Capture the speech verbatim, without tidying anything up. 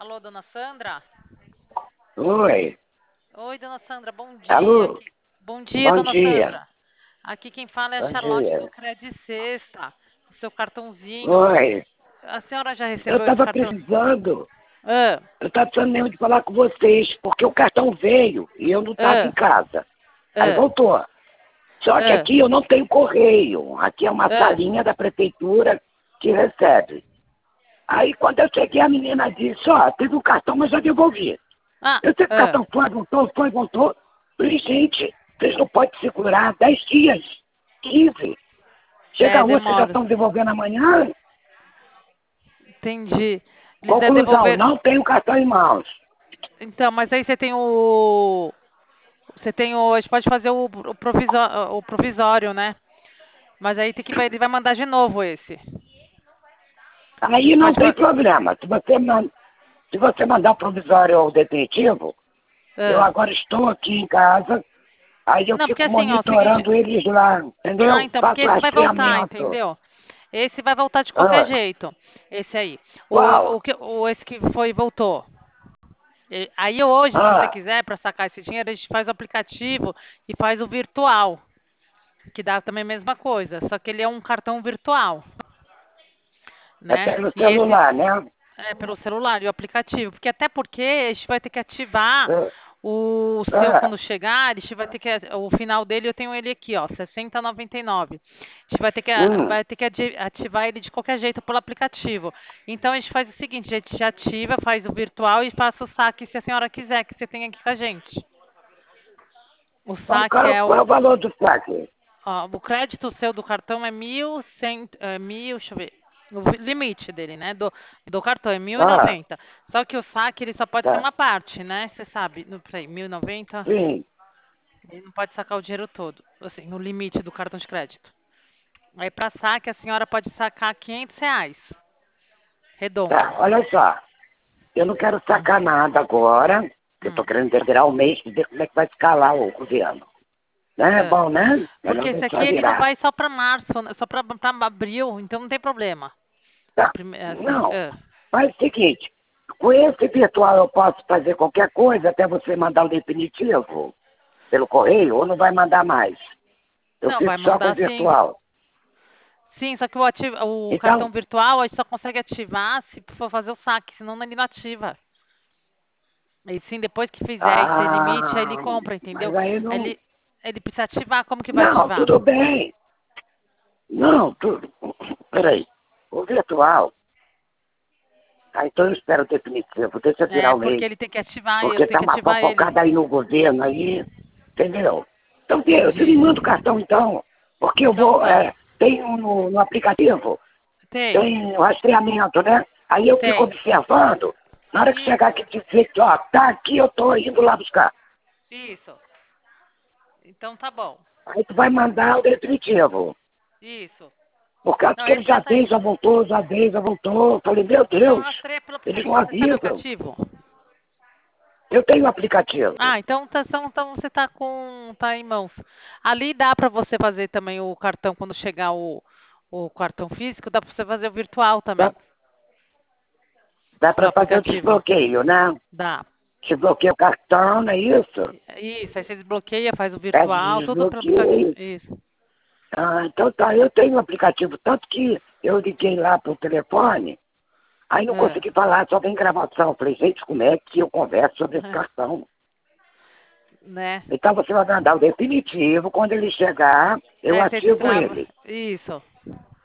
Alô, dona Sandra? Oi. Oi, dona Sandra, bom dia. Alô? Aqui- Bom dia, Bom dona dia. Sandra. Aqui quem fala é a Bom Charlotte do dia. Credit Sexta, o seu cartãozinho. Oi. A senhora já Eu recebeu esse estava cartão? precisando, Ah, eu estava precisando mesmo de falar com vocês, porque o cartão veio e eu não estava em ah, casa. Aí ah, voltou. Só que ah, aqui eu não tenho correio. Aqui é uma ah, salinha da prefeitura que recebe. Aí quando eu cheguei, a menina disse, ó, teve um cartão, mas já devolvi. ah, Eu sei que o ah. cartão foi, voltou, foi, voltou. Falei, gente, vocês não podem segurar dez dias, quinze. É, Chega hoje, vocês já demora. estão devolvendo amanhã? Entendi. Eles devem Conclusão, devolver. não tenho cartão em mãos. Então, mas aí você tem o. Você tem o. A gente pode fazer o, o, provisó- o provisório, né? Mas aí tem que, vai- ele vai mandar de novo esse. A Aí gente não pode. tem fa- problema. Se você, man... Se você mandar o provisório ao definitivo, eu Ah. agora estou aqui em casa, aí eu Não, porque fico assim, ó, o seguinte. monitorando eles lá, Ah, entendeu? então, porque Faço esse vai voltar, rastreamento. entendeu? Esse vai voltar de qualquer Ah, jeito. Esse aí. O, qual? o, que, o esse que foi voltou. E- Aí hoje, se você Ah, quiser, para sacar esse dinheiro, a gente faz o aplicativo e faz o virtual, que dá também a mesma coisa, só que ele é um cartão virtual, é né? pelo E esse celular, né? é pelo celular e o aplicativo, porque até porque a gente vai ter que ativar Ah, o seu ah, quando chegar, a gente vai ter que o final dele eu tenho ele aqui, ó, sessenta e noventa e nove. A gente vai ter que hum. vai ter que adi- ativar ele de qualquer jeito pelo aplicativo. Então a gente faz o seguinte, a gente ativa, faz o virtual e passa o saque se a senhora quiser que você tenha aqui com a gente. O Qual, saque qual, é qual é o o valor do saque? ó, o crédito seu do cartão é mil e cem, é, mil, deixa eu ver. O vi- limite dele, né? Do, do cartão é mil e Ah, noventa. Só que o saque ele só pode ser tá. uma parte, né? Você sabe, no, peraí, mil e noventa, Sim. ele não pode sacar o dinheiro todo, assim, no limite do cartão de crédito. Aí para saque a senhora pode sacar quinhentos reais, redondo. Tá, olha só. Eu não quero Hum, sacar nada agora, porque eu estou hum, querendo terminar o mês e ver como é que vai ficar lá o governo. Né? É é. bom, né? Porque Melhor esse aqui deixar ele não virar. vai só para março, né? Só para abril, então não tem problema. Tá. Prime- Assim, Não, é. faz o seguinte, com esse virtual eu posso fazer qualquer coisa até você mandar o definitivo pelo correio ou não vai mandar mais? Eu Não, vai fico só com o mandar sim. virtual. Sim, só que o, ati- o cartão Então, virtual a gente só consegue ativar se for fazer o saque, senão ele não ativa. E sim, depois que fizer esse limite, aí ele ah, compra, entendeu? mas aí Aí não... ele, ele precisa ativar, como que vai Não, ativar? tudo bem. Não, tudo... Peraí. O virtual... Ah, então eu espero o definitivo. Deixa eu virar É, o porque mês. ele tem que ativar, eu Porque tenho tá que uma ativar ele. fofocada aí no governo aí, entendeu? Então, Deus, você me Entendi. manda o cartão então, porque eu Então vou, tá. é, tem um no, no aplicativo, Tem, tem rastreamento, né? Aí eu fico tem. observando, na hora que chegar Isso, aqui dizer que, ó, tá aqui, eu tô indo lá buscar. isso. Então tá bom. Aí tu vai mandar o definitivo. Isso. Por causa Não, que ele esse já já tá aí. veio, já voltou, já veio, já voltou. Eu falei, meu Não, Deus, rastreia pelo eles não aplicativo. Você sabe o avisam. aplicativo? Eu tenho o aplicativo. Ah, então, tá, então, então você tá com, tá em mãos. Ali dá para você fazer também o cartão quando chegar o, o cartão físico, dá para você fazer o virtual Dá, também, dá pelo para fazer o aplicativo. desbloqueio, né? Dá. Desbloqueia o cartão, não é isso? Isso, aí você desbloqueia, faz o É, virtual, tudo pelo aplicativo. desbloqueei. Isso. Ah, então tá, eu tenho o aplicativo, tanto que eu liguei lá pro telefone, aí não É. consegui falar, só tem gravação. Eu falei, gente, como é que eu converso sobre esse cartão? Né? Então você vai mandar o definitivo, quando ele chegar, eu É, você ativo destrava. ele. Isso.